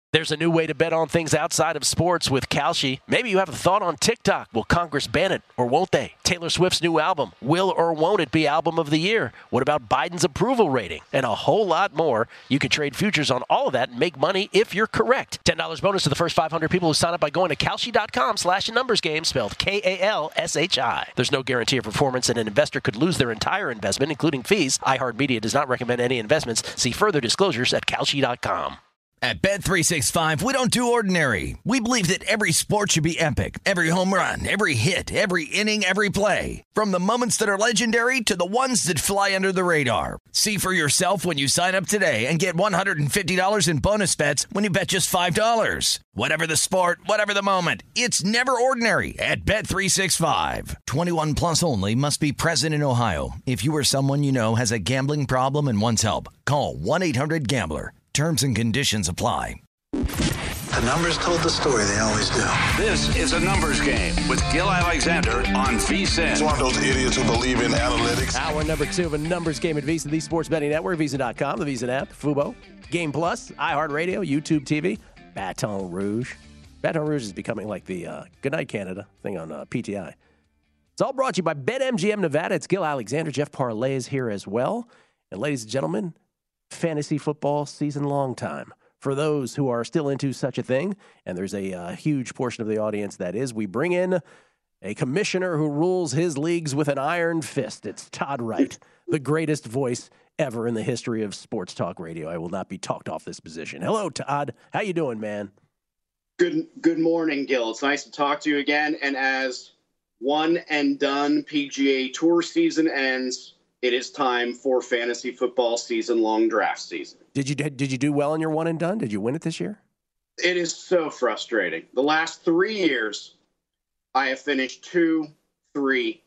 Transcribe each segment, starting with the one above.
There's a new way to bet on things outside of sports with Kalshi. Maybe you have a thought on TikTok. Will Congress ban it or won't they? Taylor Swift's new album. Will or won't it be album of the year? What about Biden's approval rating? And a whole lot more. You can trade futures on all of that and make money if you're correct. $10 bonus to the first 500 people who sign up by going to Kalshi.com/numbersgame, spelled Kalshi. There's no guarantee of performance, and an investor could lose their entire investment, including fees. iHeartMedia does not recommend any investments. See further disclosures at Kalshi.com. At Bet365, we don't do ordinary. We believe that every sport should be epic. Every home run, every hit, every inning, every play. From the moments that are legendary to the ones that fly under the radar. See for yourself when you sign up today and get $150 in bonus bets when you bet just $5. Whatever the sport, whatever the moment, it's never ordinary at Bet365. 21 plus only. Must be present in Ohio. If you or someone you know has a gambling problem and wants help, call 1-800-GAMBLER. Terms and conditions apply. The numbers told the story. They always do. This is a numbers game with Gil Alexander on VSiN. It's one of those idiots who believe in analytics. Hour number 2 of a numbers game at VSiN, the Sports Betting Network, VSiN.com, the VSiN app, Fubo, Game Plus, iHeartRadio, YouTube TV, Baton Rouge. Baton Rouge is becoming like the Goodnight Canada thing on PTI. It's all brought to you by BetMGM Nevada. It's Gil Alexander. Jeff Parlay is here as well. And ladies and gentlemen, fantasy football season long time. For those who are still into such a thing, and there's a huge portion of the audience that is, we bring in a commissioner who rules his leagues with an iron fist. It's Todd Wright, the greatest voice ever in the history of sports talk radio. I will not be talked off this position. Hello, Todd. How you doing, man? Good morning, Gil. It's nice to talk to you again. And as one and done PGA Tour season ends, it is time for fantasy football season-long draft season. Did you do well in your one and done? Did you win it this year? It is so frustrating. The last 3 years, I have finished 2-3-2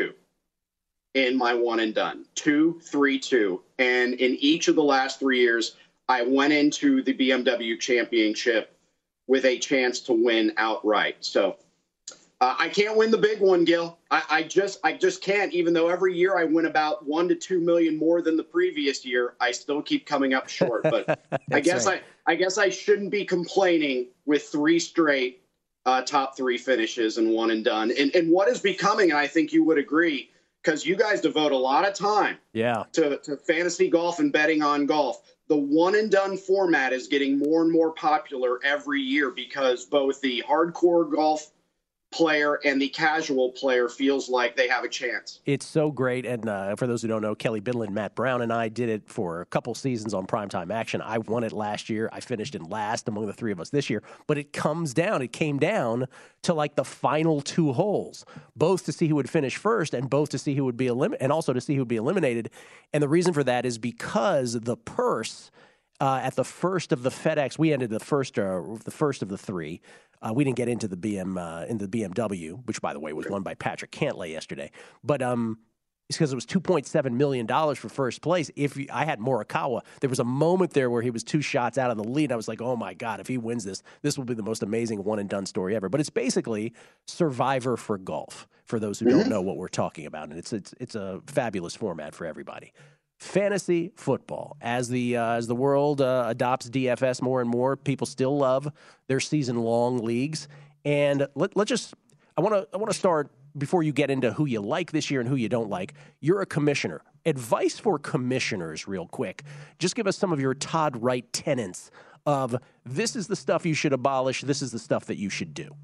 in my one and done. 2-3-2. And in each of the last 3 years, I went into the BMW Championship with a chance to win outright. So I can't win the big one, Gil. I just can't. Even though every year I win about 1 to 2 million more than the previous year, I still keep coming up short. But I guess right. I guess I shouldn't be complaining with 3 straight top 3 finishes and one and done. And what is becoming, and I think you would agree, because you guys devote a lot of time to fantasy golf and betting on golf. The one and done format is getting more and more popular every year because both the hardcore golf player and the casual player feels like they have a chance. It's so great. And for those who don't know, Kelly Bidlin, Matt Brown, and I did it for a couple seasons on Primetime Action. I won it last year. I finished in last among the 3 of us this year. But it came down to like the final 2 holes, both to see who would finish first and both to see who would be and also to see who would be eliminated. And the reason for that is because the purse at the first of the FedEx, we ended the first of the 3. We didn't get into the BMW, which, by the way, was won by Patrick Cantlay yesterday. But it's because it was $2.7 million for first place. I had Morikawa, there was a moment there where he was 2 shots out of the lead. I was like, oh, my God, if he wins this will be the most amazing one-and-done story ever. But it's basically Survivor for golf, for those who don't know what we're talking about. And it's a fabulous format for everybody. Fantasy football, as the world adopts DFS more and more, people still love their season-long leagues. And I want to start before you get into who you like this year and who you don't like. You're a commissioner. Advice for commissioners, real quick. Just give us some of your Todd Wright tenets of this is the stuff you should abolish, this is the stuff that you should do.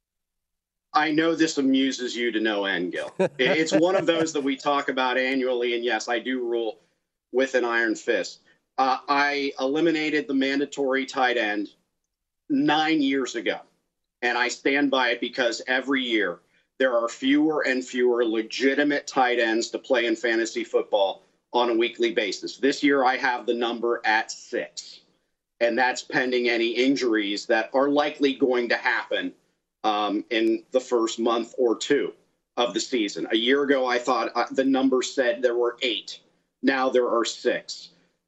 I know this amuses you to no end, Gil. It's one of those that we talk about annually, and yes, I do rule with an iron fist. I eliminated the mandatory tight end 9 years ago, and I stand by it because every year there are fewer and fewer legitimate tight ends to play in fantasy football on a weekly basis. This year I have the number at 6, and that's pending any injuries that are likely going to happen in the first month or 2 of the season. A year ago, I thought the number said there were 8. Now there are 6.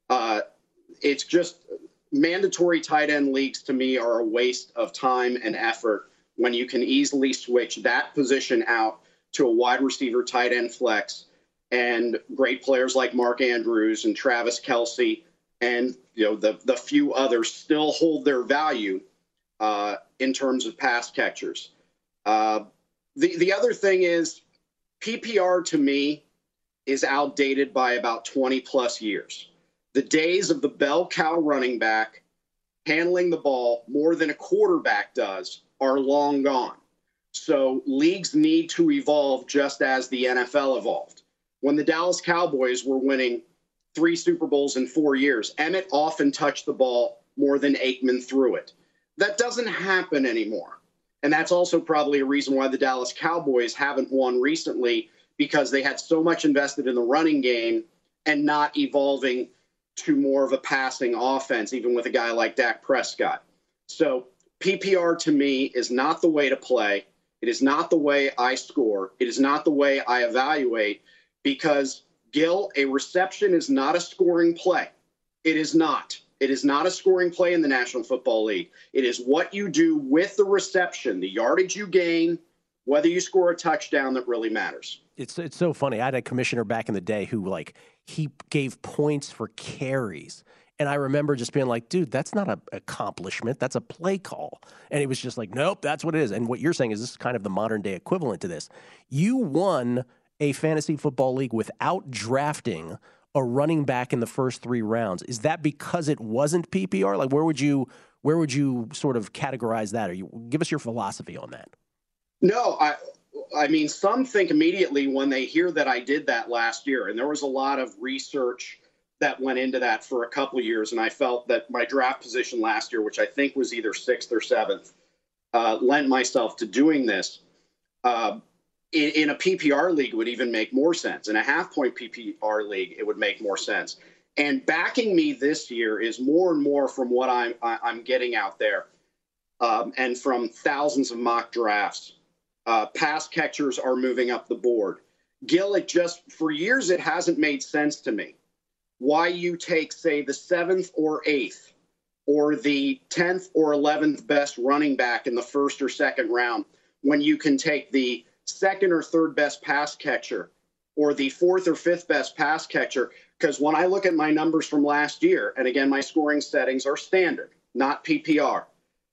It's just mandatory tight end leagues to me are a waste of time and effort when you can easily switch that position out to a wide receiver tight end flex, and great players like Mark Andrews and Travis Kelce and the few others still hold their value in terms of pass catchers. The other thing is PPR to me is outdated by about 20 plus years. The days of the bell cow running back handling the ball more than a quarterback does are long gone. So leagues need to evolve just as the NFL evolved. When the Dallas Cowboys were winning 3 Super Bowls in 4 years, Emmett often touched the ball more than Aikman threw it. That doesn't happen anymore. And that's also probably a reason why the Dallas Cowboys haven't won recently, because they had so much invested in the running game and not evolving to more of a passing offense, even with a guy like Dak Prescott. So PPR to me is not the way to play. It is not the way I score. It is not the way I evaluate, because, Gil, a reception is not a scoring play. It is not. It is not a scoring play in the National Football League. It is what you do with the reception, the yardage you gain, whether you score a touchdown, that really matters. It's so funny. I had a commissioner back in the day who, he gave points for carries. And I remember just being like, dude, that's not an accomplishment. That's a play call. And it was just like, nope, that's what it is. And what you're saying is this is kind of the modern day equivalent to this. You won a fantasy football league without drafting a running back in the first 3 rounds. Is that because it wasn't PPR? Like, where would you sort of categorize that? Or give us your philosophy on that? No, I mean, some think immediately when they hear that I did that last year, and there was a lot of research that went into that for a couple of years, and I felt that my draft position last year, which I think was either 6th or 7th, lent myself to doing this. In a PPR league, it would even make more sense. In a half-point PPR league, it would make more sense. And backing me this year is more and more from what I'm getting out there, and from thousands of mock drafts. Pass catchers are moving up the board. Gil, for years, it hasn't made sense to me why you take, say, the 7th or 8th or the 10th or 11th best running back in the 1st or 2nd round when you can take the 2nd or 3rd best pass catcher or the 4th or 5th best pass catcher. Because when I look at my numbers from last year, and again, my scoring settings are standard, not PPR.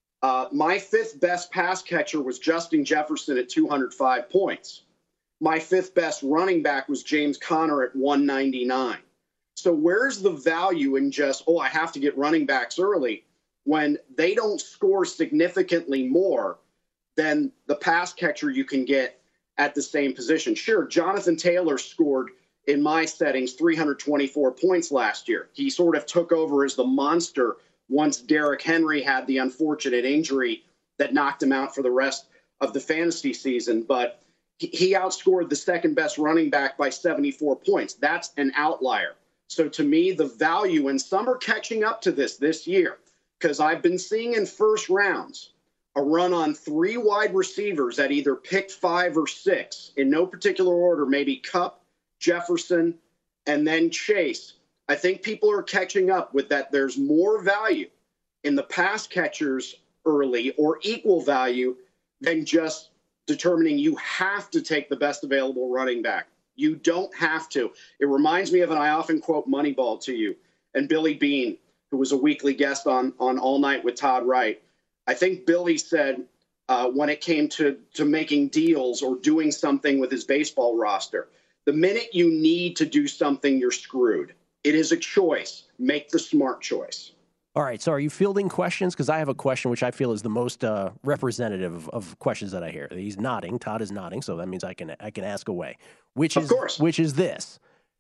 My 5th best pass catcher was Justin Jefferson at 205 points. My 5th best running back was James Conner at 199. So where's the value in just, I have to get running backs early, when they don't score significantly more than the pass catcher you can get at the same position? Sure, Jonathan Taylor scored, in my settings, 324 points last year. He sort of took over as the monster once Derrick Henry had the unfortunate injury that knocked him out for the rest of the fantasy season. But he outscored the 2nd best running back by 74 points. That's an outlier. So to me, the value, and some are catching up to this year, because I've been seeing in first rounds a run on 3 wide receivers at either pick 5 or 6, in no particular order, maybe Kupp, Jefferson, and then Chase. I think people are catching up with that. There's more value in the pass catchers early, or equal value, than just determining you have to take the best available running back. You don't have to. It reminds me of, and I often quote Moneyball to you, and Billy Beane, who was a weekly guest on All Night with Todd Wright. I think Billy said when it came to making deals or doing something with his baseball roster, the minute you need to do something, you're screwed. It is a choice. Make the smart choice. All right. So are you fielding questions? Because I have a question which I feel is the most representative of questions that I hear. He's nodding. Todd is nodding. So that means I can ask away. Which is this.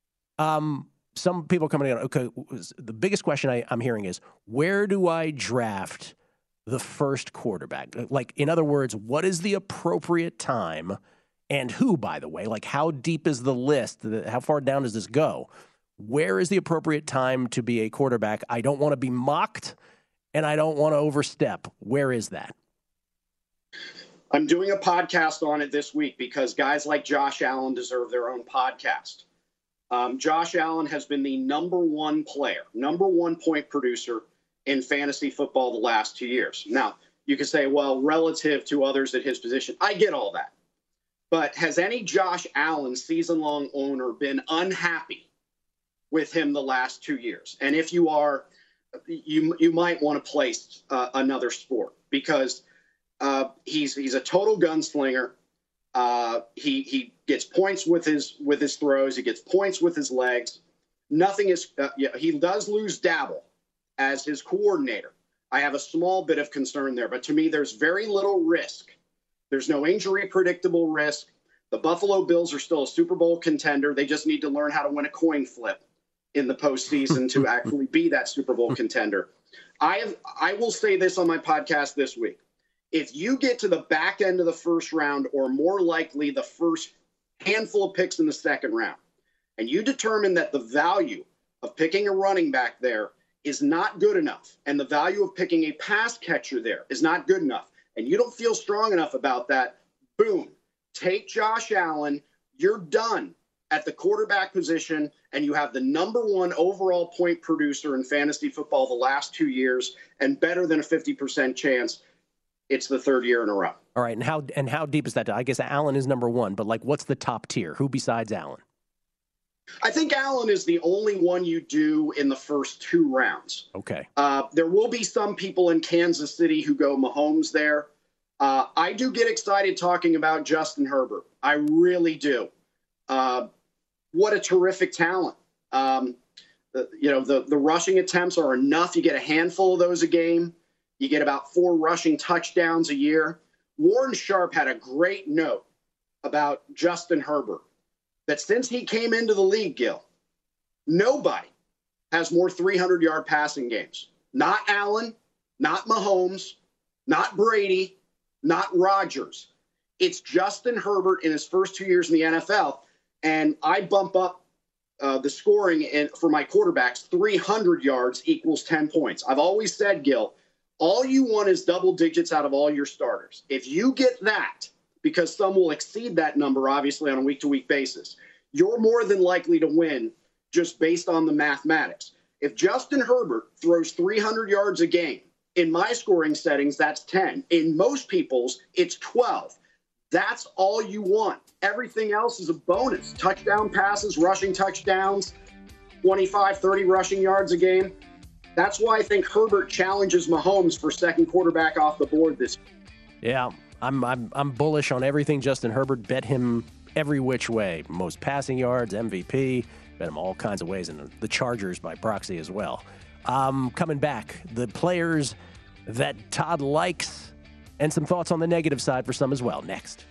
Some people are coming in. Okay. The biggest question I'm hearing is, where do I draft the first quarterback? Like, in other words, what is the appropriate time, and who, by the way? Like, how deep is the list? How far down does this go? Where is the appropriate time to be a quarterback? I don't want to be mocked, and I don't want to overstep. Where is that? I'm doing a podcast on it this week because guys like Josh Allen deserve their own podcast. Josh Allen has been the number 1 player, number 1 point producer in fantasy football the last 2 years. Now, you could say, well, relative to others at his position, I get all that. But has any Josh Allen season-long owner been unhappy with him the last 2 years. And if you are, you might want to place another sport, because he's a total gunslinger. He gets points with his throws. He gets points with his legs. Nothing is. He does lose Dabble as his coordinator. I have a small bit of concern there, but to me, there's very little risk. There's no injury predictable risk. The Buffalo Bills are still a Super Bowl contender. They just need to learn how to win a coin flip in the postseason to actually be that Super Bowl contender. I will say this on my podcast this week. If you get to the back end of the first round, or more likely the first handful of picks in the second round, and you determine that the value of picking a running back there is not good enough, and the value of picking a pass catcher there is not good enough, and you don't feel strong enough about that, boom, take Josh Allen. You're done at the quarterback position, and you have the number 1 overall point producer in fantasy football the last 2 years, and better than a 50% chance it's the third year in a row. All right, and how deep is that? I guess Allen is number 1, but like, what's the top tier? Who besides Allen? I think Allen is the only one you do in the first 2 rounds. Okay. There will be some people in Kansas City who go Mahomes there. I do get excited talking about Justin Herbert. I really do. What a terrific talent. The rushing attempts are enough. You get a handful of those a game. You get about 4 rushing touchdowns a year. Warren Sharp had a great note about Justin Herbert, that since he came into the league, Gil, nobody has more 300-yard passing games. Not Allen, not Mahomes, not Brady, not Rodgers. It's Justin Herbert in his first 2 years in the NFL, and I bump up the scoring for my quarterbacks. 300 yards equals 10 points. I've always said, Gil, all you want is double digits out of all your starters. If you get that, because some will exceed that number, obviously, on a week-to-week basis, you're more than likely to win just based on the mathematics. If Justin Herbert throws 300 yards a game, in my scoring settings, that's 10. In most people's, it's 12. That's all you want. Everything else is a bonus. Touchdown passes, rushing touchdowns, 25, 30 rushing yards a game. That's why I think Herbert challenges Mahomes for second quarterback off the board this year. Yeah, I'm bullish on everything Justin Herbert. Bet him every which way. Most passing yards, MVP. Bet him all kinds of ways, and the Chargers by proxy as well. Coming back, the players that Todd likes, and some thoughts on the negative side for some as well. Next.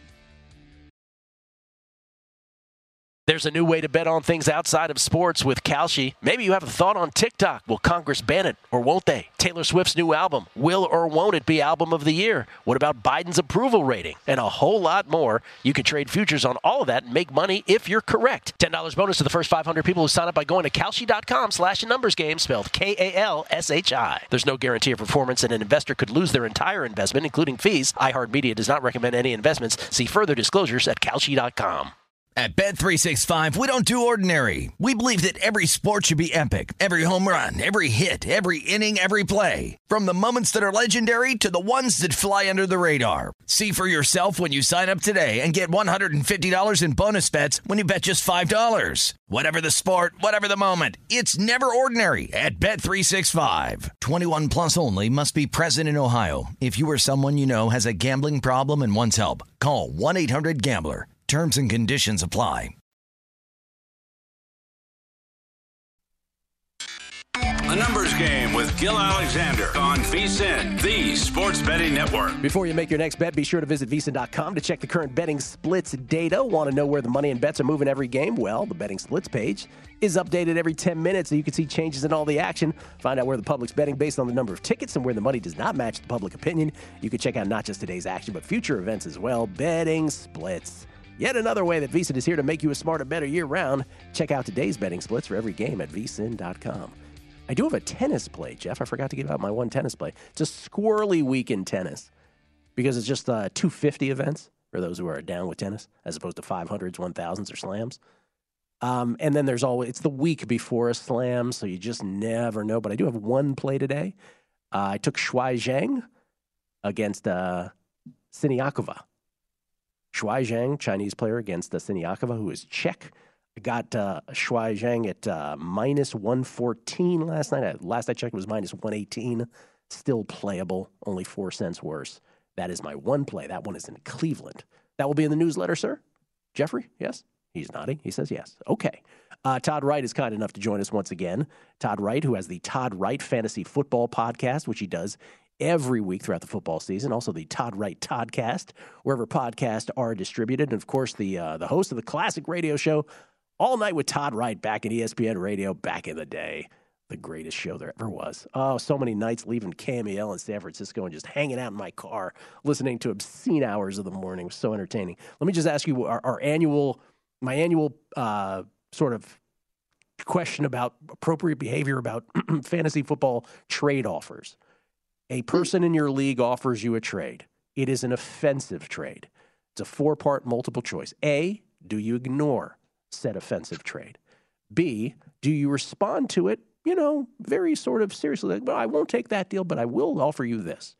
There's a new way to bet on things outside of sports with Kalshi. Maybe you have a thought on TikTok. Will Congress ban it or won't they? Taylor Swift's new album. Will or won't it be album of the year? What about Biden's approval rating? And a whole lot more. You can trade futures on all of that and make money if you're correct. $10 bonus to the first 500 people who sign up by going to Kalshi.com/numbersgame, spelled Kalshi. There's no guarantee of performance, and an investor could lose their entire investment, including fees. iHeartMedia does not recommend any investments. See further disclosures at Kalshi.com. At Bet365, we don't do ordinary. We believe that every sport should be epic. Every home run, every hit, every inning, every play. From the moments that are legendary to the ones that fly under the radar. See for yourself when you sign up today and get $150 in bonus bets when you bet just $5. Whatever the sport, whatever the moment, it's never ordinary at Bet365. 21 plus only. Must be present in Ohio. If you or someone you know has a gambling problem and wants help, call 1-800-GAMBLER. Terms and conditions apply. A numbers game with Gil Alexander on VSiN, the sports betting network. Before you make your next bet, be sure to visit VSiN.com to check the current betting splits data. Want to know where the money and bets are moving every game? Well, the betting splits page is updated every 10 minutes so you can see changes in all the action. Find out where the public's betting based on the number of tickets and where the money does not match the public opinion. You can check out not just today's action, but future events as well. Betting splits. Yet another way that VSiN is here to make you a smarter, better year-round. Check out today's betting splits for every game at VSiN.com. I do have a tennis play, Jeff. I forgot to give out my one tennis play. It's a squirrely week in tennis because it's just 250 events for those who are down with tennis, as opposed to 500s, 1000s, or slams. And then there's always, it's the week before a slam, so you just never know. But I do have one play today. I took Shuai Zhang against Siniakova. Shuai Zhang, Chinese player, against Siniakova, who is Czech. I got Shuai Zhang at minus 114 last night. Last I checked, it was minus 118. Still playable, only 4 cents worse. That is my one play. That one is in Cleveland. That will be in the newsletter, sir? Jeffrey, yes? He's nodding. He says yes. Okay. Todd Wright is kind enough to join us once again. Todd Wright, who has the Todd Wright Fantasy Football Podcast, which he does every week throughout the football season. Also the Todd Wright Toddcast, wherever podcasts are distributed. And, of course, the host of the classic radio show, All Night with Todd Wright, back at ESPN Radio back in the day. The greatest show there ever was. Oh, so many nights leaving KMEL in San Francisco and just hanging out in my car, listening to obscene hours of the morning. It was so entertaining. Let me just ask you my annual sort of question about appropriate behavior about fantasy football trade offers. A person in your league offers you a trade. It is an offensive trade. It's a 4-part multiple choice. A, do you ignore said offensive trade? B, do you respond to it, very sort of seriously? Like, well, I won't take that deal, but I will offer you this.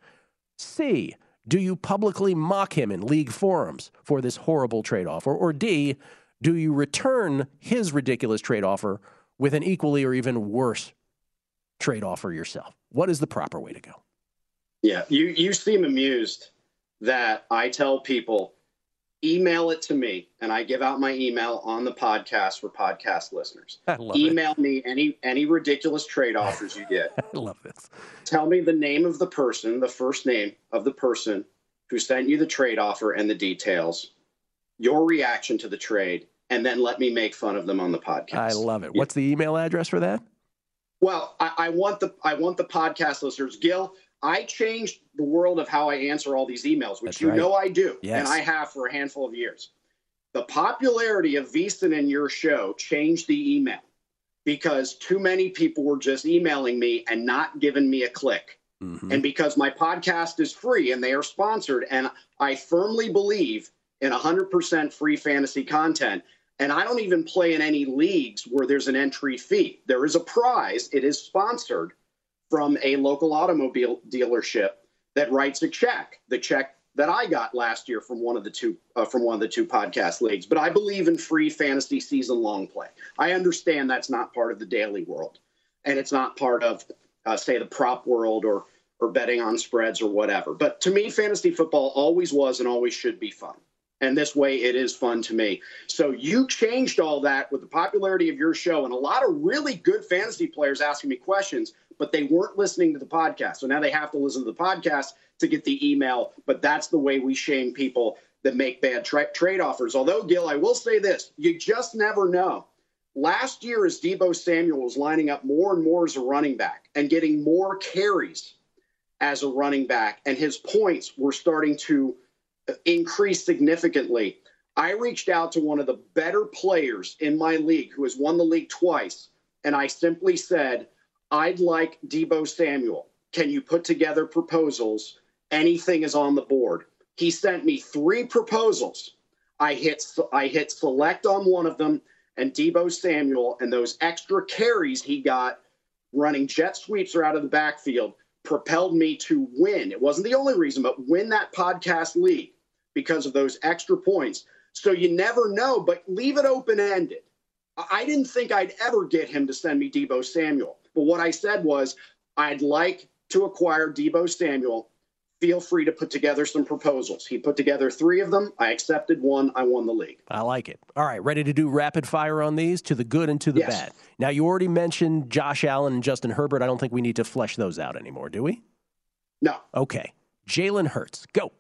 C, do you publicly mock him in league forums for this horrible trade offer? Or D, do you return his ridiculous trade offer with an equally or even worse trade offer yourself? What is the proper way to go? Yeah, you seem amused that I tell people, email it to me, and I give out my email on the podcast for podcast listeners. I love Email me any ridiculous trade offers you get. I love this. Tell me the name of the person, the first name of the person who sent you the trade offer and the details, your reaction to the trade, and then let me make fun of them on the podcast. I love it. What's the email address for that? Well, I want the podcast listeners, Gil. I changed the world of how I answer all these emails, which know I do, and I have for a handful of years. The popularity of VSiN and your show changed the email because too many people were just emailing me and not giving me a click. Mm-hmm. And because my podcast is free and they are sponsored, and I firmly believe in 100% free fantasy content, and I don't even play in any leagues where there's an entry fee. There is a prize. It is sponsored from a local automobile dealership that writes a check, the check that I got last year from one of the two podcast leagues. But I believe in free fantasy season long play. I understand that's not part of the daily world, and it's not part of, say, the prop world or betting on spreads or whatever. But to me, fantasy football always was and always should be fun. And this way it is fun to me. So you changed all that with the popularity of your show and a lot of really good fantasy players asking me questions, but they weren't listening to the podcast. So now they have to listen to the podcast to get the email. But that's the way we shame people that make bad trade offers. Although, Gil, I will say this. You just never know. Last year, as Deebo Samuel was lining up more and more as a running back and getting more carries as a running back, and his points were starting to increase significantly, I reached out to one of the better players in my league who has won the league twice, and I simply said, I'd like Deebo Samuel. Can you put together proposals? Anything is on the board. He sent me 3 proposals. I hit select on one of them, and Deebo Samuel and those extra carries he got running jet sweeps or out of the backfield propelled me to win. It wasn't the only reason, but win that podcast league because of those extra points. So you never know, but leave it open-ended. I didn't think I'd ever get him to send me Deebo Samuel. But what I said was, I'd like to acquire Deebo Samuel. Feel free to put together some proposals. He put together 3 of them. I accepted one. I won the league. I like it. All right, ready to do rapid fire on these, to the good and to the bad. Now, you already mentioned Josh Allen and Justin Herbert. I don't think we need to flesh those out anymore, do we? No. Okay. Jalen Hurts, go.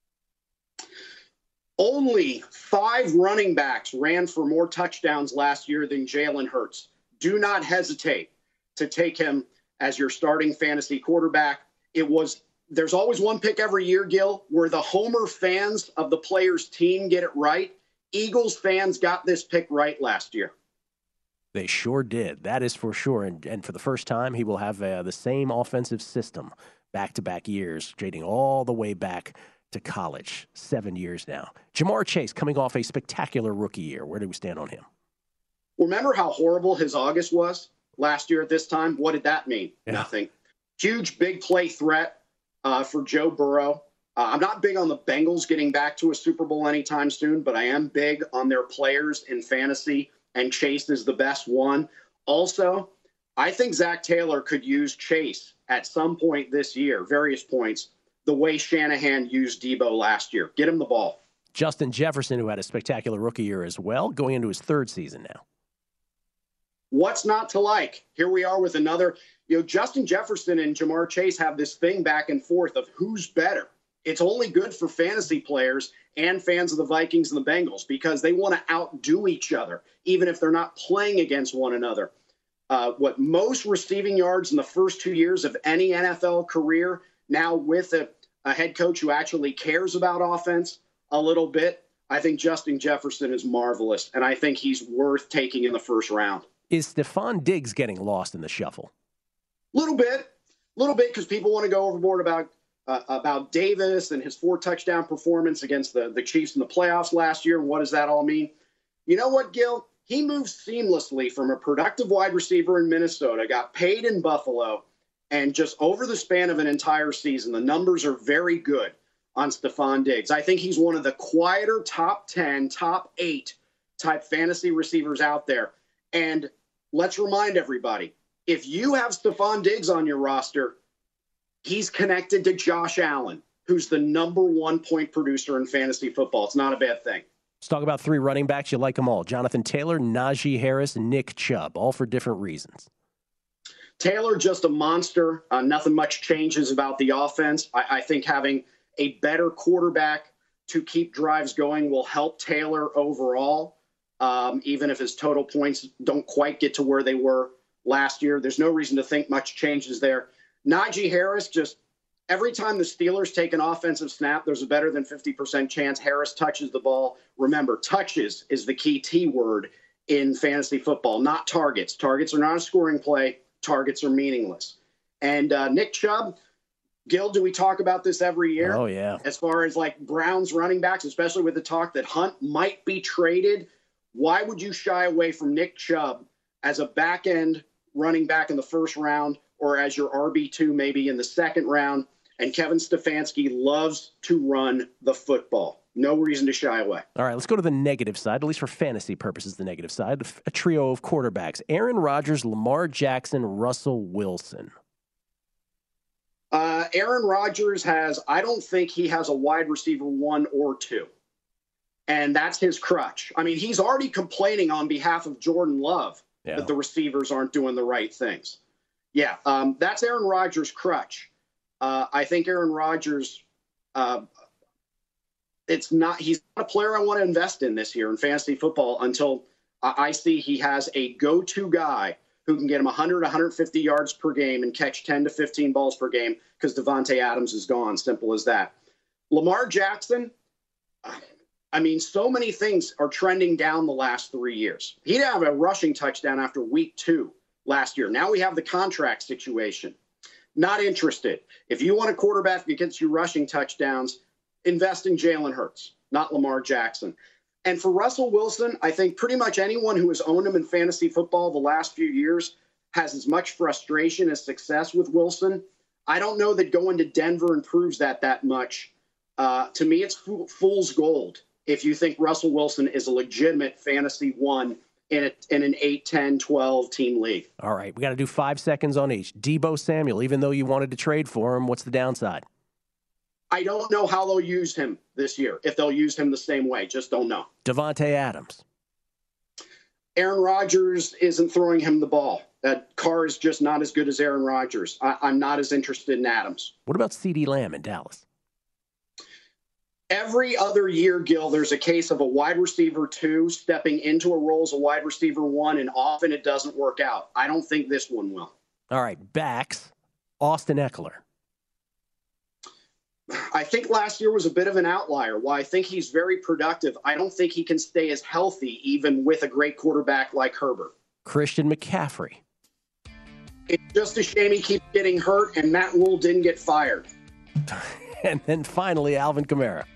Only 5 running backs ran for more touchdowns last year than Jalen Hurts. Do not hesitate to take him as your starting fantasy quarterback. There's always one pick every year, Gil, where the homer fans of the player's team get it right. Eagles fans got this pick right last year. They sure did. That is for sure. And for the first time, he will have the same offensive system back-to-back years, dating all the way back to college, 7 years now. Jamar Chase coming off a spectacular rookie year. Where do we stand on him? Remember how horrible his August was last year at this time? What did that mean? Yeah. Nothing. Huge big play threat for Joe Burrow. I'm not big on the Bengals getting back to a Super Bowl anytime soon, but I am big on their players in fantasy and Chase is the best one. Also, I think Zach Taylor could use Chase at some point this year, various points, the way Shanahan used Debo last year. Get him the ball. Justin Jefferson, who had a spectacular rookie year as well, going into his third season now. What's not to like? Here we are with another. Justin Jefferson and Jamar Chase have this thing back and forth of who's better. It's only good for fantasy players and fans of the Vikings and the Bengals because they want to outdo each other, even if they're not playing against one another. What most receiving yards in the first 2 years of any NFL career, now with a head coach who actually cares about offense a little bit, I think Justin Jefferson is marvelous, and I think he's worth taking in the first round. Is Stephon Diggs getting lost in the shuffle? Little bit, because people want to go overboard about Davis and his 4-touchdown performance against the Chiefs in the playoffs last year. And what does that all mean? You know what, Gil? He moved seamlessly from a productive wide receiver in Minnesota, got paid in Buffalo, and just over the span of an entire season, the numbers are very good on Stephon Diggs. I think he's one of the quieter top 10, top 8 type fantasy receivers out there. And let's remind everybody, if you have Stephon Diggs on your roster, he's connected to Josh Allen, who's the number 1 point producer in fantasy football. It's not a bad thing. Let's talk about 3 running backs. You like them all. Jonathan Taylor, Najee Harris, and Nick Chubb, all for different reasons. Taylor, just a monster. Nothing much changes about the offense. I think having a better quarterback to keep drives going will help Taylor overall, even if his total points don't quite get to where they were last year. There's no reason to think much changes there. Najee Harris, just every time the Steelers take an offensive snap, there's a better than 50% chance Harris touches the ball. Remember, touches is the key T word in fantasy football, not targets. Targets are not a scoring play. Targets are meaningless. And Nick Chubb, Gil, do we talk about this every year? Oh, yeah. As far as like Browns running backs, especially with the talk that Hunt might be traded, why would you shy away from Nick Chubb as a back-end running back in the first round or as your RB2 maybe in the second round? And Kevin Stefanski loves to run the football. No reason to shy away. All right, let's go to the negative side, at least for fantasy purposes, the negative side. A trio of quarterbacks: Aaron Rodgers, Lamar Jackson, Russell Wilson. Aaron Rodgers I don't think he has a wide receiver 1 or 2. And that's his crutch. I mean, he's already complaining on behalf of Jordan Love that the receivers aren't doing the right things. Yeah, that's Aaron Rodgers' crutch. I think Aaron Rodgers, he's not a player I want to invest in this year in fantasy football until I see he has a go-to guy who can get him 100, 150 yards per game and catch 10 to 15 balls per game because Devontae Adams is gone. Simple as that. Lamar Jackson, I mean, so many things are trending down the last 3 years. He didn't have a rushing touchdown after week 2 last year. Now we have the contract situation. Not interested. If you want a quarterback that gets you rushing touchdowns, invest in Jalen Hurts, not Lamar Jackson. And for Russell Wilson, I think pretty much anyone who has owned him in fantasy football the last few years has as much frustration as success with Wilson. I don't know that going to Denver improves that much. To me, it's fool's gold if you think Russell Wilson is a legitimate fantasy 1 in an 8, 10, 12 team league. All right, we got to do 5 seconds on each. Deebo Samuel, even though you wanted to trade for him, what's the downside? I don't know how they'll use him this year, if they'll use him the same way. Just don't know. Devontae Adams. Aaron Rodgers isn't throwing him the ball. That Carr is just not as good as Aaron Rodgers. I'm not as interested in Adams. What about CeeDee Lamb in Dallas? Every other year, Gil, there's a case of a wide receiver 2 stepping into a role as a wide receiver 1, and often it doesn't work out. I don't think this one will. All right, backs. Austin Eckler. I think last year was a bit of an outlier. While I think he's very productive, I don't think he can stay as healthy even with a great quarterback like Herbert. Christian McCaffrey. It's just a shame he keeps getting hurt and Matt Rule didn't get fired. And then finally, Alvin Kamara.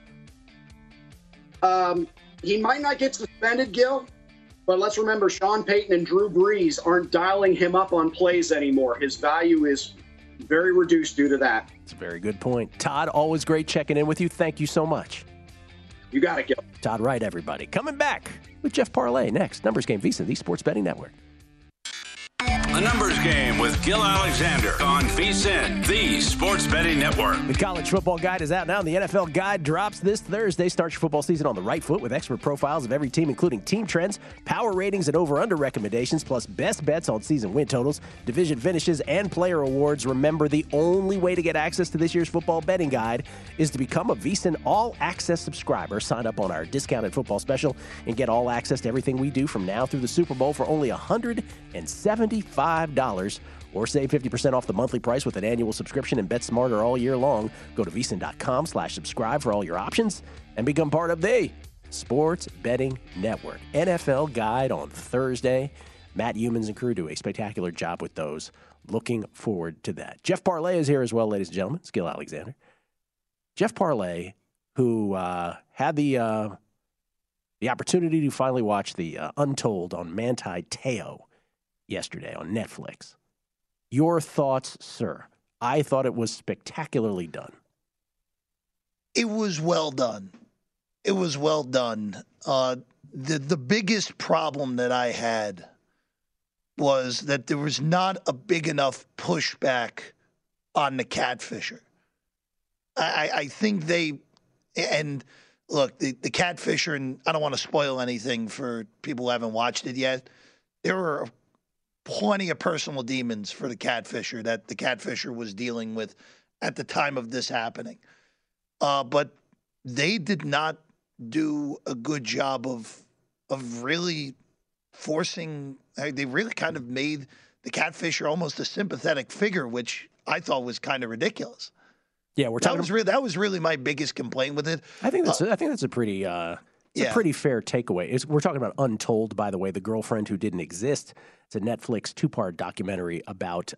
He might not get suspended, Gil, but let's remember Sean Payton and Drew Brees aren't dialing him up on plays anymore. His value is very reduced due to that. It's a very good point. Todd, always great checking in with you. Thank you so much. You got it, Gil. Todd Wright, everybody. Coming back. with Jeff Parlay next. Numbers Game, VSiN, the Sports Betting Network. The Numbers Game with Gil Alexander on VSiN, the Sports Betting Network. The College Football Guide is out now, and the NFL Guide drops this Thursday. Start your football season on the right foot with expert profiles of every team, including team trends, power ratings, and over-under recommendations, plus best bets on season win totals, division finishes, and player awards. Remember, the only way to get access to this year's football betting guide is to become a VSiN All-Access subscriber. Sign up on our discounted football special and get all access to everything we do from now through the Super Bowl for only $175. Or save 50% off the monthly price with an annual subscription and bet smarter all year long. Go to VSiN.com/subscribe for all your options and become part of the Sports Betting Network. NFL Guide on Thursday. Matt Youmans and crew do a spectacular job with those. Looking forward to that. Jeff Parlay is here as well, ladies and gentlemen. Gil Alexander. Jeff Parlay, who had the opportunity to finally watch the Untold on Manti Te'o yesterday on Netflix. Your thoughts, sir? I thought it was spectacularly done. It was well done. It was well done. The biggest problem that I had was that there was not a big enough pushback on the catfisher. I think and look, the catfisher, and I don't want to spoil anything for people who haven't watched it yet, there were plenty of personal demons for the catfisher that the catfisher was dealing with at the time of this happening. But they did not do a good job of really forcing. They really kind of made the catfisher almost a sympathetic figure, which I thought was kind of ridiculous. Yeah, that was really my biggest complaint with it. I think that's a pretty a pretty fair takeaway. We're talking about Untold, by the way, the girlfriend who didn't exist. It's a Netflix 2-part documentary about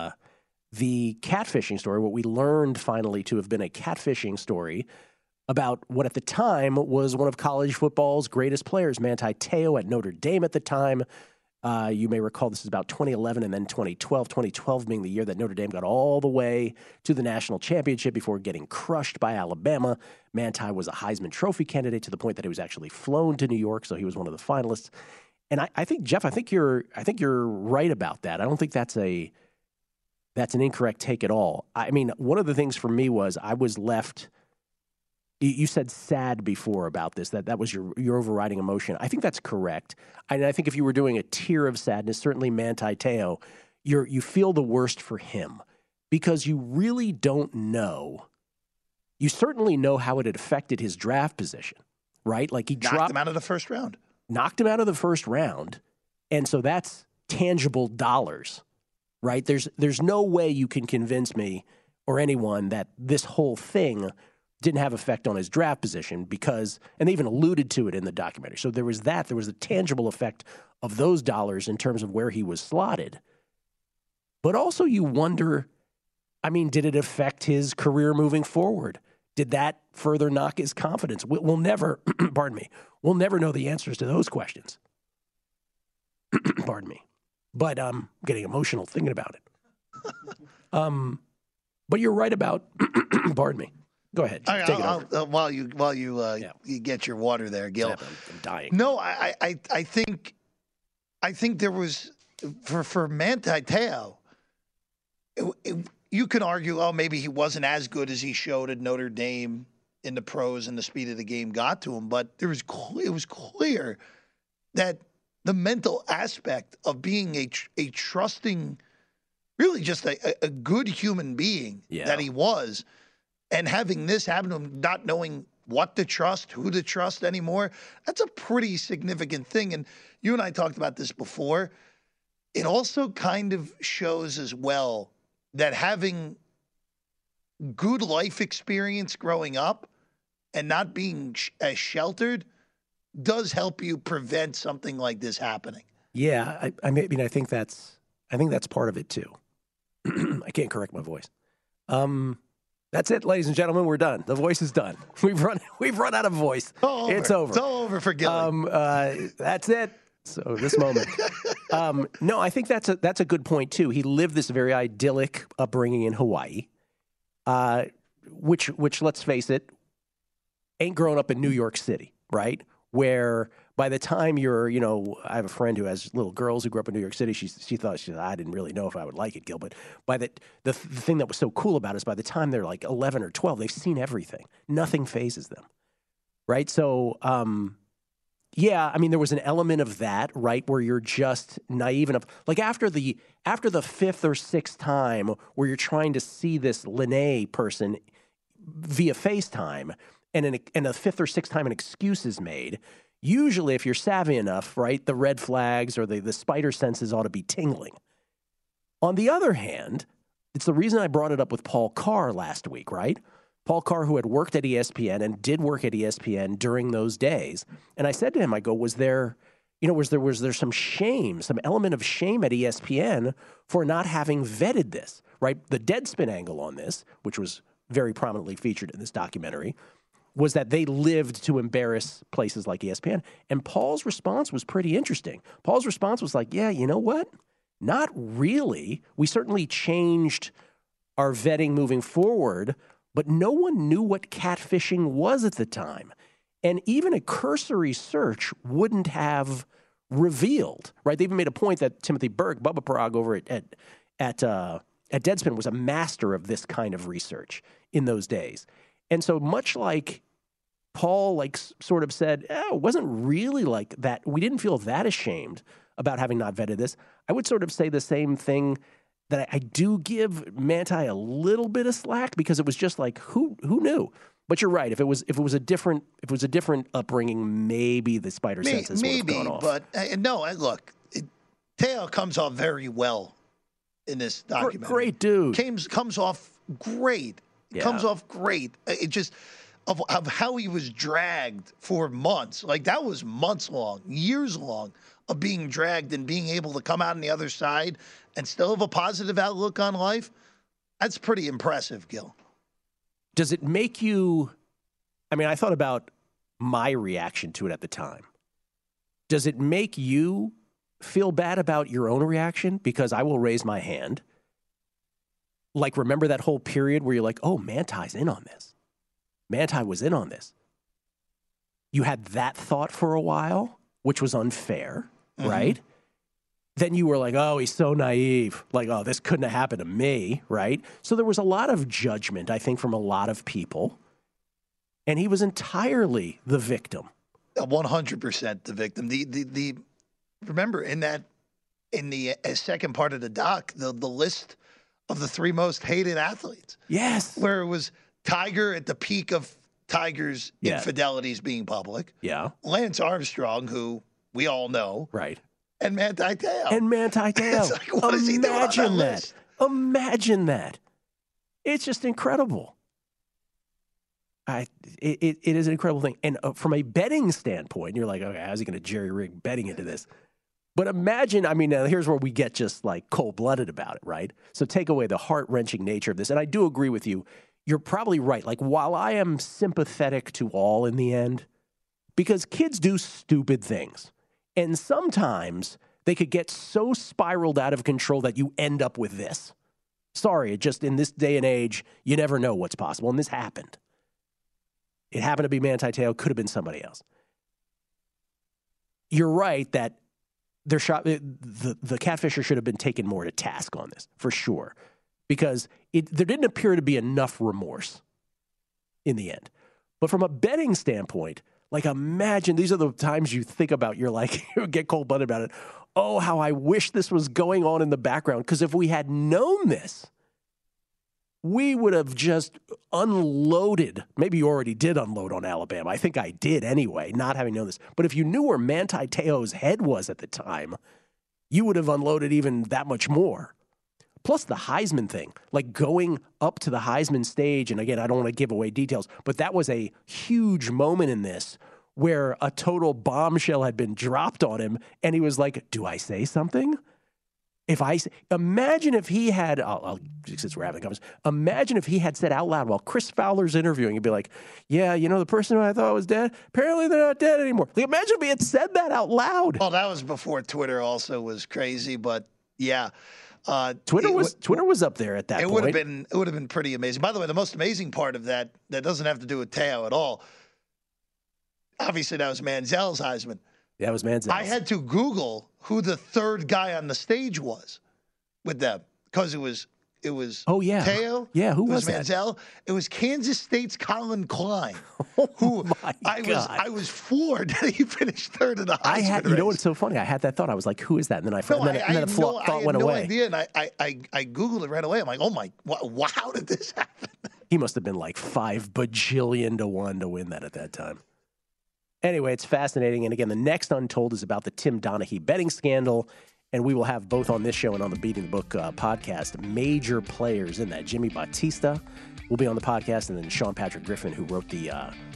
the catfishing story, what we learned finally to have been a catfishing story about what at the time was one of college football's greatest players, Manti Te'o at Notre Dame at the time. You may recall this is about 2011 and then 2012, 2012 being the year that Notre Dame got all the way to the national championship before getting crushed by Alabama. Manti was a Heisman Trophy candidate to the point that he was actually flown to New York, so he was one of the finalists. And I think, Jeff, I think you're right about that. I don't think that's an incorrect take at all. I mean, one of the things for me was I was left. You said sad before about this, that was your overriding emotion. I think that's correct. And I think if you were doing a tier of sadness, certainly Manti Te'o, you feel the worst for him because you really don't know. You certainly know how it had affected his draft position, right? Like he knocked him out of the first round. Knocked him out of the first round. And so that's tangible dollars, right? There's no way you can convince me or anyone that this whole thing didn't have effect on his draft position because, and they even alluded to it in the documentary. So there was a tangible effect of those dollars in terms of where he was slotted. But also you wonder, I mean, did it affect his career moving forward? Did that further knock his confidence? We'll never, pardon me, we'll never know the answers to those questions. Pardon me. But I'm getting emotional thinking about it. But you're right about, pardon me. Go ahead. Take it over. While you get your water there, Gil. I'm dying. No, I think there was for Manti Te'o. You can argue, maybe he wasn't as good as he showed at Notre Dame in the pros, and the speed of the game got to him. But it was clear that the mental aspect of being a trusting, really just a good human being that he was. And having this happen to him, not knowing what to trust, who to trust anymore, that's a pretty significant thing. And you and I talked about this before. It also kind of shows as well that having good life experience growing up and not being as sheltered does help you prevent something like this happening. Yeah, I mean, I think that's part of it too. I can't correct my voice. That's it, ladies and gentlemen. We're done. The voice is done. We've run out of voice. It's over. It's all over for Gilly. That's it. So this moment. No, I think that's a good point too. He lived this very idyllic upbringing in Hawaii, which let's face it, ain't grown up in New York City, right? Where By the time you're, I have a friend who has little girls who grew up in New York City. She thought, I didn't really know if I would like it, Gil. But the thing that was so cool about it is by the time they're like 11 or 12, they've seen everything. Nothing phases them, right? So, yeah, I mean, there was an element of that, right, where you're just naive enough. Like after the fifth or sixth time where you're trying to see this Lene person via FaceTime, and the fifth or sixth time an excuse is made, usually if you're savvy enough, right, the red flags or the spider senses ought to be tingling. On the other hand, it's the reason I brought it up with Paul Carr last week, right? Paul Carr, who had worked at ESPN and did work at ESPN during those days. And I said to him, I go, was there some shame, some element of shame at ESPN for not having vetted this, right? The Deadspin angle on this, which was very prominently featured in this documentary, was that they lived to embarrass places like ESPN. And Paul's response was pretty interesting. Paul's response was like, yeah, you know what? Not really. We certainly changed our vetting moving forward, but no one knew what catfishing was at the time. And even a cursory search wouldn't have revealed, right? They even made a point that Timothy Berg, Bubba Parag over at Deadspin, was a master of this kind of research in those days. And so much like Paul sort of said, it wasn't really like that. We didn't feel that ashamed about having not vetted this. I would sort of say the same thing, that I do give Manti a little bit of slack, because it was just like, who knew? But you're right. If it was a different upbringing, maybe the spider senses would have gone off. But no, look, Teo comes off very well in this documentary. Great dude. Comes off great. Yeah. Comes off great. It just of how he was dragged for months. Like that was months long, years long of being dragged and being able to come out on the other side and still have a positive outlook on life. That's pretty impressive, Gil. Does it make you, I mean, I thought about my reaction to it at the time. Does it make you feel bad about your own reaction? Because I will raise my hand. Like, remember that whole period where you're like, oh, Manti's in on this. Manti was in on this. You had that thought for a while, which was unfair, right? Then you were like, oh, he's so naive. Like, oh, this couldn't have happened to me, right? So there was a lot of judgment, I think, from a lot of people. And he was entirely the victim. 100% the victim. The remember, in the second part of the doc, the list of the three most hated athletes. Yes. Where it was Tiger at the peak of Tiger's infidelities being public. Yeah. Lance Armstrong, who we all know. Right. And Manti Te'o. It's like, what is he doing on that list? Imagine that. It's just incredible. It is an incredible thing. And from a betting standpoint, you're like, okay, how's he going to jerry-rig betting into this? But imagine, I mean, here's where we get just like cold-blooded about it, right? So take away the heart-wrenching nature of this. And I do agree with you. You're probably right. Like, while I am sympathetic to all in the end, because kids do stupid things. And sometimes they could get so spiraled out of control that you end up with this. Sorry, just in this day and age, you never know what's possible. And this happened. It happened to be Manti Te'o, could have been somebody else. You're right that the catfisher should have been taken more to task on this, for sure. Because there didn't appear to be enough remorse in the end. But from a betting standpoint, like, imagine, these are the times you think about, you're like, you get cold-blooded about it. Oh, how I wish this was going on in the background. Because if we had known this, we would have just unloaded. Maybe you already did unload on Alabama. I think I did anyway, not having known this. But if you knew where Manti Te'o's head was at the time, you would have unloaded even that much more. Plus the Heisman thing, like going up to the Heisman stage. And again, I don't want to give away details, but that was a huge moment in this where a total bombshell had been dropped on him. And he was like, do I say something? Imagine if he had, since we're having a conversation, imagine if he had said out loud while Chris Fowler's interviewing, he'd be like, yeah, you know, the person who I thought was dead, apparently they're not dead anymore. Like, imagine if he had said that out loud. Well, that was before Twitter also was crazy, but yeah. Twitter was up there at that point. It would have been pretty amazing. By the way, the most amazing part of that doesn't have to do with Te'o at all. Obviously, that was Manziel's Heisman. Yeah, it was Manziel. I had to Google who the third guy on the stage was with them because it was Oh, yeah. Teo. Yeah, who it was that? Manziel. It was Kansas State's Colin Klein. Oh, who my God. I was floored that he finished third in the Heisman race. You know what's so funny? I had that thought. I was like, who is that? And then I thought went away. I had no idea, and I Googled it right away. I'm like, oh my, wow, how did this happen? He must have been like 5 bajillion to 1 to win that at that time. Anyway, it's fascinating. And again, the next Untold is about the Tim Donaghy betting scandal. And we will have both on this show and on the Beating the Book podcast major players in that. Jimmy Bautista will be on the podcast, and then Sean Patrick Griffin, who wrote who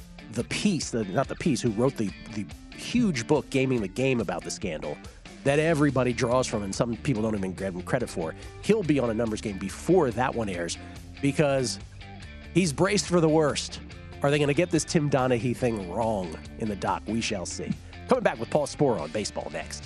wrote the huge book, Gaming the Game, about the scandal that everybody draws from and some people don't even give him credit for. He'll be on a numbers game before that one airs because he's braced for the worst. Are they going to get this Tim Donaghy thing wrong in the doc? We shall see. Coming back with Paul Sporer on baseball next.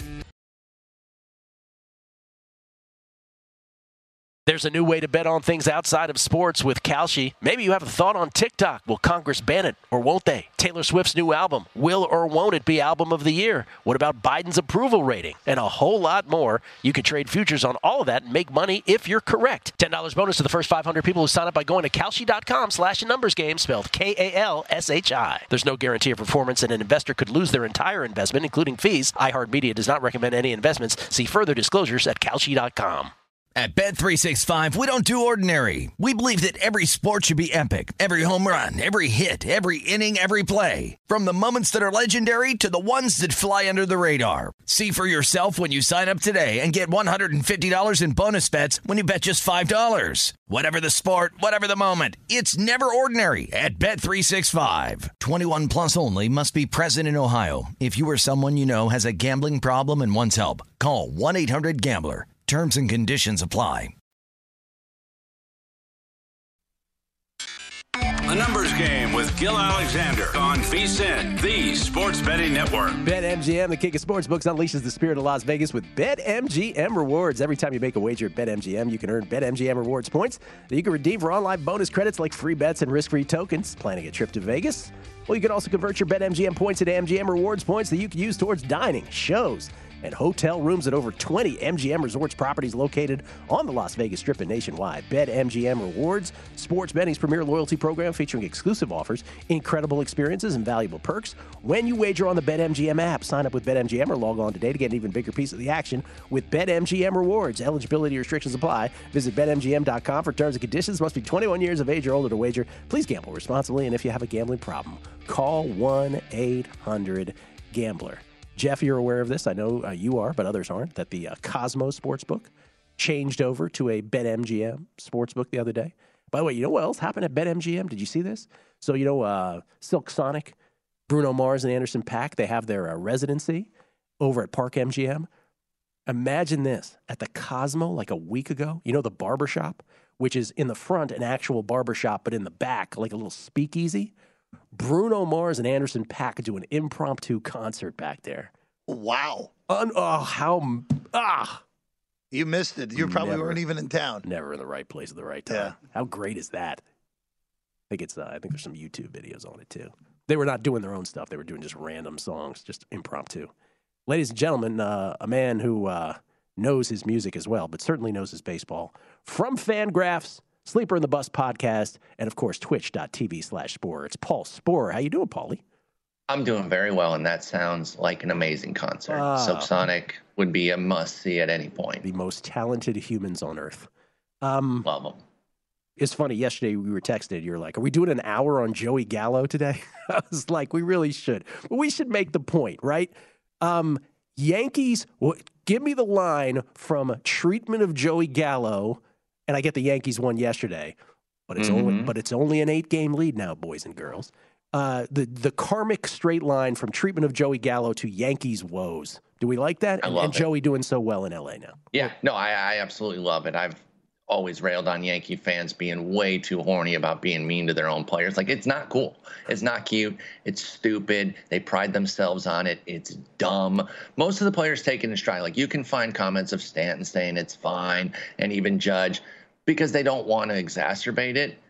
There's a new way to bet on things outside of sports with Kalshi. Maybe you have a thought on TikTok. Will Congress ban it or won't they? Taylor Swift's new album. Will or won't it be album of the year? What about Biden's approval rating? And a whole lot more. You can trade futures on all of that and make money if you're correct. $10 bonus to the first 500 people who sign up by going to Kalshi.com/numbersgame, spelled Kalshi. There's no guarantee of performance and an investor could lose their entire investment, including fees. iHeartMedia does not recommend any investments. See further disclosures at Kalshi.com. At Bet365, we don't do ordinary. We believe that every sport should be epic. Every home run, every hit, every inning, every play. From the moments that are legendary to the ones that fly under the radar. See for yourself when you sign up today and get $150 in bonus bets when you bet just $5. Whatever the sport, whatever the moment, it's never ordinary at Bet365. 21 plus only. Must be present in Ohio. If you or someone you know has a gambling problem and wants help, call 1-800-GAMBLER. Terms and conditions apply. A numbers game with Gil Alexander on VSiN, the Sports Betting Network. BetMGM, the king of sportsbooks, unleashes the spirit of Las Vegas with BetMGM rewards. Every time you make a wager at BetMGM, you can earn BetMGM rewards points that you can redeem for online bonus credits like free bets and risk-free tokens. Planning a trip to Vegas? Well, you can also convert your BetMGM points into MGM rewards points that you can use towards dining, shows, and hotel rooms at over 20 MGM Resorts properties located on the Las Vegas Strip and nationwide. BetMGM Rewards, sports betting's premier loyalty program featuring exclusive offers, incredible experiences, and valuable perks. When you wager on the BetMGM app, sign up with BetMGM or log on today to get an even bigger piece of the action with BetMGM Rewards. Eligibility restrictions apply. Visit BetMGM.com for terms and conditions. Must be 21 years of age or older to wager. Please gamble responsibly, and if you have a gambling problem, call 1-800-GAMBLER. Jeff, you're aware of this. I know you are, but others aren't, that the Cosmos Sportsbook changed over to a BetMGM Sportsbook the other day. By the way, you know what else happened at BetMGM? Did you see this? So, you know, Silk Sonic, Bruno Mars, and Anderson .Paak, they have their residency over at Park MGM. Imagine this. At the Cosmo, like a week ago, you know the barbershop, which is in the front, an actual barbershop, but in the back, like a little speakeasy? Bruno Mars and Anderson .Paak do an impromptu concert back there. Wow. You missed it. You probably weren't even in town. Never in the right place at the right time. Yeah. How great is that? I think there's some YouTube videos on it too. They were not doing their own stuff. They were doing just random songs, just impromptu. Ladies and gentlemen, a man who knows his music as well, but certainly knows his baseball. From Fangraphs, Sleeper in the Bus podcast, and of course, twitch.tv/Sporer. It's Paul Sporer. How you doing, Paulie? I'm doing very well, and that sounds like an amazing concert. Silk Sonic would be a must-see at any point. The most talented humans on earth. Love them. It's funny, yesterday we were texted, you're like, are we doing an hour on Joey Gallo today? I was like, we really should. But we should make the point, right? Yankees, give me the line from treatment of Joey Gallo. And I get the Yankees won yesterday, but it's only an 8-game lead now, boys and girls. The karmic straight line from treatment of Joey Gallo to Yankees woes. Do we like that? And Joey doing so well in LA now. Yeah, no, I absolutely love it. I've always railed on Yankee fans being way too horny about being mean to their own players. Like, it's not cool. It's not cute. It's stupid. They pride themselves on it. It's dumb. Most of the players take it in stride. Like, you can find comments of Stanton saying it's fine and even Judge because they don't want to exacerbate it.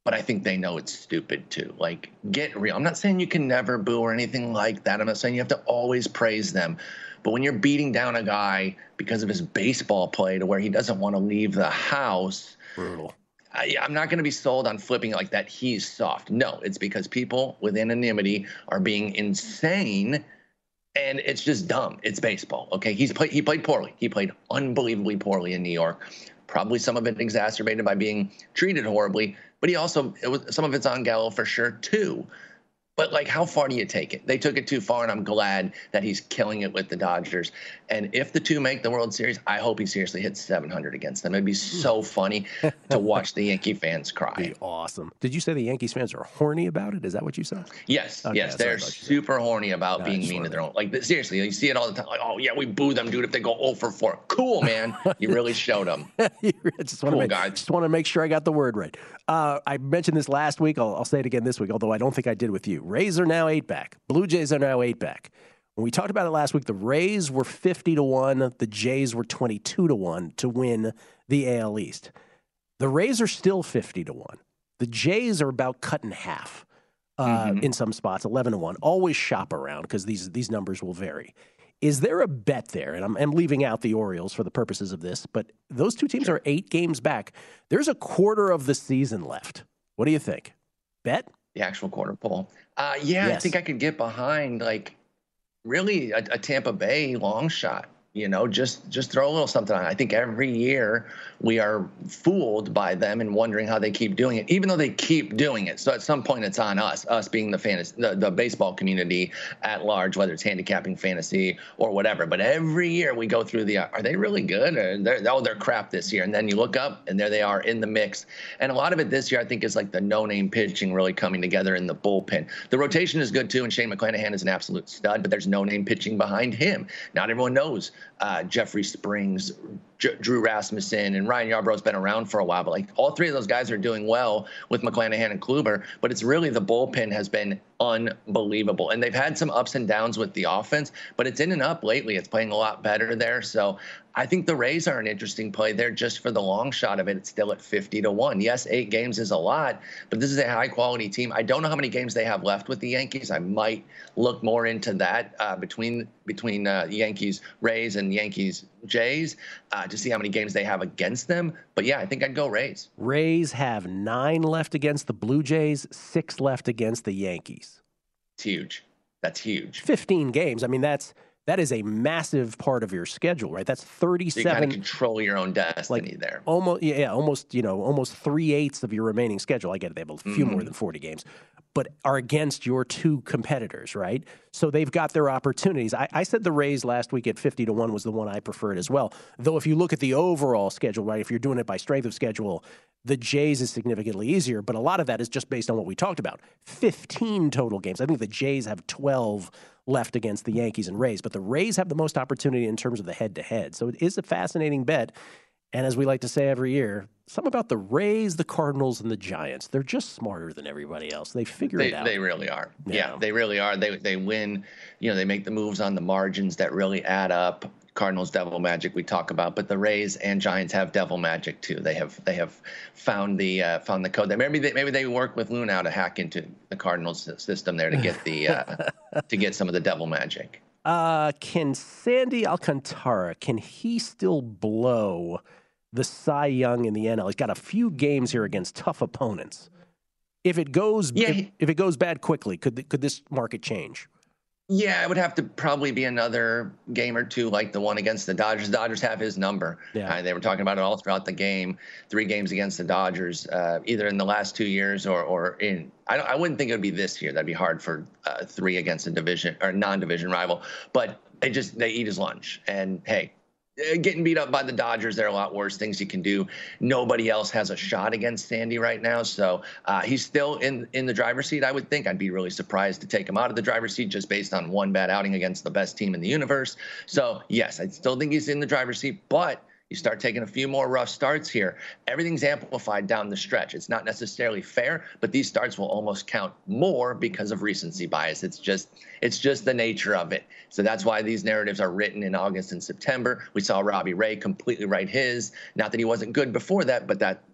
but I think they know it's stupid too. Like, get real. I'm not saying you can never boo or anything like that. I'm not saying you have to always praise them. But when you're beating down a guy because of his baseball play to where he doesn't want to leave the house, brutal. I'm not going to be sold on flipping it like that. He's soft. No, it's because people with anonymity are being insane, and it's just dumb. It's baseball. Okay, he played poorly. He played unbelievably poorly in New York. Probably some of it exacerbated by being treated horribly, but some of it's on Gallo for sure too. But, like, how far do you take it? They took it too far, and I'm glad that he's killing it with the Dodgers. And if the two make the World Series, I hope he seriously hits 700 against them. It'd be so funny to watch the Yankee fans cry. Be awesome. Did you say the Yankees fans are horny about it? Is that what you said? Yes, okay, yes. They're super horny about being mean to their own. Like, seriously, you see it all the time. Like, oh, yeah, we boo them, dude, if they go 0 for 4. Cool, man. You really showed them. Just want to make sure I got the word right. I mentioned this last week. I'll say it again this week, although I don't think I did with you. Rays are now 8-back. Blue Jays are now 8-back. When we talked about it last week, the Rays were 50-1. The Jays were 22-1 to win the AL East. The Rays are still 50-1. The Jays are about cut in half in some spots, 11-1. Always shop around because these numbers will vary. Is there a bet there? And I'm leaving out the Orioles for the purposes of this, but those two teams are 8 games back. There's a quarter of the season left. What do you think? Bet? The actual quarter poll. Yes. I think I could get behind, like, really a Tampa Bay long shot. You know, just throw a little something on. I think every year we are fooled by them and wondering how they keep doing it, even though they keep doing it. So at some point it's on us being the baseball community at large, whether it's handicapping fantasy or whatever. But every year we go through are they really good? Or they're crap this year. And then you look up and there they are in the mix. And a lot of it this year, I think, is like the no-name pitching really coming together in the bullpen. The rotation is good too, and Shane McClanahan is an absolute stud, but there's no-name pitching behind him. Not everyone knows Jeffrey Springs, Drew Rasmussen, and Ryan Yarbrough's been around for a while, but like all three of those guys are doing well with McClanahan and Kluber, but it's really the bullpen has been unbelievable. And they've had some ups and downs with the offense, but it's in and up lately. It's playing a lot better there. So I think the Rays are an interesting play there just for the long shot of it. It's still at 50-1. Yes, 8 games is a lot, but this is a high-quality team. I don't know how many games they have left with the Yankees. I might look more into that between the Yankees Rays and Yankees Jays to see how many games they have against them. But, yeah, I think I'd go Rays. Rays have 9 left against the Blue Jays, 6 left against the Yankees. It's huge. That's huge. 15 games. I mean, that is a massive part of your schedule, right? That's 37. So you kind of control your own destiny there. Almost 3/8 of your remaining schedule. I get it. They have a few more than 40 games, but are against your 2 competitors, right? So they've got their opportunities. I said the Rays last week at 50-1 was the one I preferred as well. Though if you look at the overall schedule, right, if you're doing it by strength of schedule, the Jays is significantly easier, but a lot of that is just based on what we talked about. 15 total games. I think the Jays have 12 left against the Yankees and Rays, but the Rays have the most opportunity in terms of the head-to-head. So it is a fascinating bet. And as we like to say every year, something about the Rays, the Cardinals, and the Giants. They're just smarter than everybody else. They figure it out. They really are. Yeah, they really are. They win. You know, they make the moves on the margins that really add up. Cardinals devil magic we talk about, but the Rays and Giants have devil magic too. They have found the code. Maybe they work with Luna to hack into the Cardinals system there to get to get some of the devil magic. Can Sandy Alcantara, can he still blow the Cy Young in the NL? He's got a few games here against tough opponents. If it goes if it goes bad quickly, could this market change? Yeah, it would have to probably be another game or two like the one against the Dodgers. The Dodgers have his number. Yeah. They were talking about it all throughout the game. 3 games against the Dodgers, either in the last 2 years or in. I wouldn't think it would be this year. That'd be hard for 3 against a division or non-division rival. But they eat his lunch. And hey, getting beat up by the Dodgers, there are a lot worse things you can do. Nobody else has a shot against Sandy right now, so he's still in the driver's seat, I would think. I'd be really surprised to take him out of the driver's seat just based on one bad outing against the best team in the universe. So, yes, I still think he's in the driver's seat, but you start taking a few more rough starts here. Everything's amplified down the stretch. It's not necessarily fair, but these starts will almost count more because of recency bias. It's just the nature of it. So that's why these narratives are written in August and September. We saw Robbie Ray completely write his. Not that he wasn't good before that, but that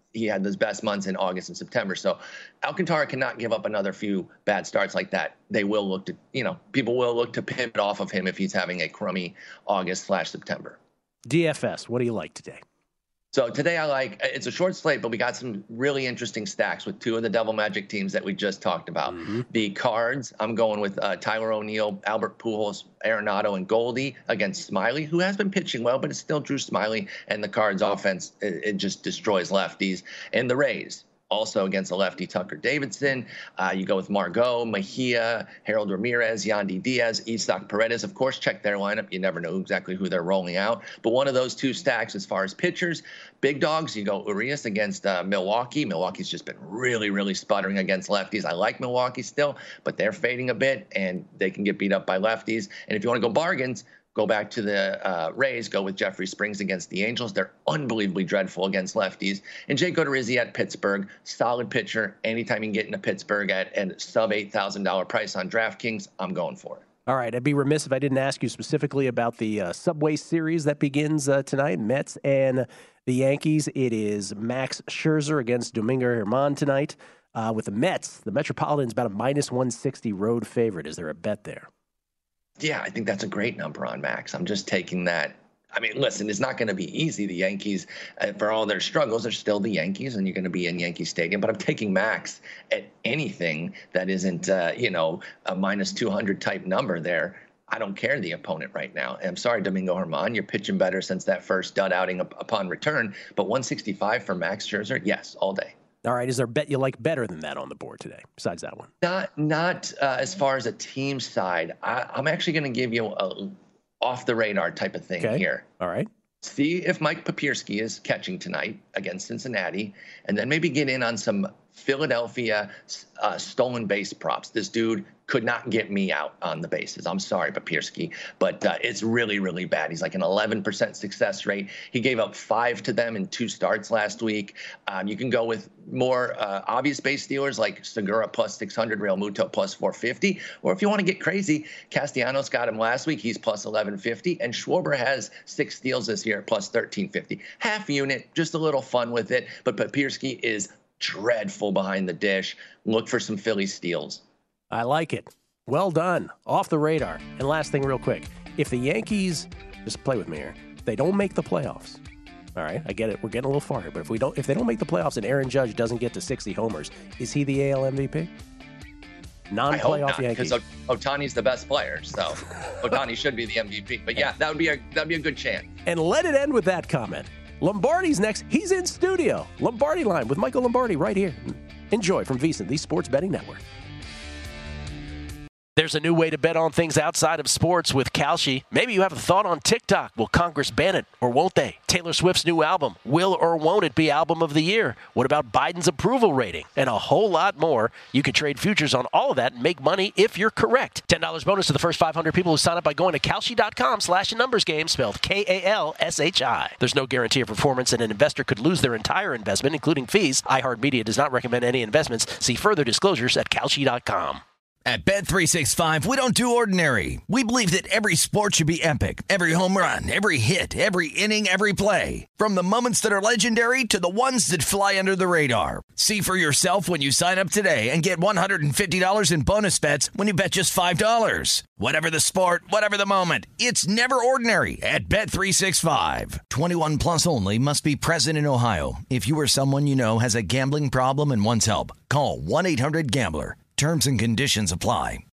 he had those best months in August and September. So Alcantara cannot give up another few bad starts like that. They will look to, people will look to pivot off of him if he's having a crummy August/September. DFS, what do you like today? So today it's a short slate, but we got some really interesting stacks with two of the Devil Magic teams that we just talked about. Mm-hmm. The Cards, I'm going with Tyler O'Neill, Albert Pujols, Arenado, and Goldie against Smiley, who has been pitching well, but it's still Drew Smiley, and the Cards offense, it just destroys lefties. And the Rays, also against the lefty Tucker Davidson. You go with Margot, Mejia, Harold Ramirez, Yandy Diaz, Isaac Paredes. Of course, check their lineup. You never know exactly who they're rolling out. But one of those two stacks as far as pitchers, big dogs, you go Urias against Milwaukee. Milwaukee's just been really, really sputtering against lefties. I like Milwaukee still, but they're fading a bit, and they can get beat up by lefties. And if you want to go bargains, go back to the Rays, go with Jeffrey Springs against the Angels. They're unbelievably dreadful against lefties. And Jake Odorizzi at Pittsburgh, solid pitcher. Anytime you can get into Pittsburgh at a sub $8,000 price on DraftKings, I'm going for it. All right, I'd be remiss if I didn't ask you specifically about the Subway Series that begins tonight, Mets and the Yankees. It is Max Scherzer against Domingo Germán tonight. With the Mets, the Metropolitan's about a -160 road favorite. Is there a bet there? Yeah, I think that's a great number on Max. I'm just taking that. I mean, listen, it's not going to be easy. The Yankees, for all their struggles, are still the Yankees, and you're going to be in Yankee Stadium. But I'm taking Max at anything that isn't, a -200 type number there. I don't care the opponent right now. I'm sorry, Domingo Germán, you're pitching better since that first dud outing upon return. But 165 for Max Scherzer, yes, all day. All right, is there a bet you like better than that on the board today, besides that one? Not as far as a team side. I'm actually going to give you a off-the-radar type of thing here. All right. See if Mike Papierski is catching tonight against Cincinnati, and then maybe get in on some Philadelphia stolen base props. This dude could not get me out on the bases. I'm sorry, Papierski, but it's really, really bad. He's like an 11% success rate. He gave up 5 to them in 2 starts last week. You can go with more obvious base stealers like Segura +600, Real Muto +450. Or if you want to get crazy, Castellanos got him last week. He's +1150. And Schwarber has 6 steals this year +1350. Half unit, just a little fun with it. But Papierski is dreadful behind the dish. Look for some Philly steals. I like it. Well done. Off the radar. And last thing real quick. If the Yankees, just play with me here, they don't make the playoffs. All right, I get it. We're getting a little far here. But if they don't make the playoffs and Aaron Judge doesn't get to 60 homers, is he the AL MVP? Non-playoff Yankees. Because Ohtani's the best player, so Ohtani should be the MVP. But yeah, that'd be a good chance. And let it end with that comment. Lombardi's next. He's in studio. Lombardi Line with Michael Lombardi right here. Enjoy from VSiN, the Sports Betting Network. There's a new way to bet on things outside of sports with Kalshi. Maybe you have a thought on TikTok. Will Congress ban it or won't they? Taylor Swift's new album. Will or won't it be Album of the Year? What about Biden's approval rating? And a whole lot more. You can trade futures on all of that and make money if you're correct. $10 bonus to the first 500 people who sign up by going to Kalshi.com/numbersgame, spelled Kalshi. There's no guarantee of performance, and an investor could lose their entire investment, including fees. iHeartMedia does not recommend any investments. See further disclosures at Kalshi.com. At Bet365, we don't do ordinary. We believe that every sport should be epic. Every home run, every hit, every inning, every play. From the moments that are legendary to the ones that fly under the radar. See for yourself when you sign up today and get $150 in bonus bets when you bet just $5. Whatever the sport, whatever the moment, it's never ordinary at Bet365. 21 plus only. Must be present in Ohio. If you or someone you know has a gambling problem and wants help, call 1-800-GAMBLER. Terms and conditions apply.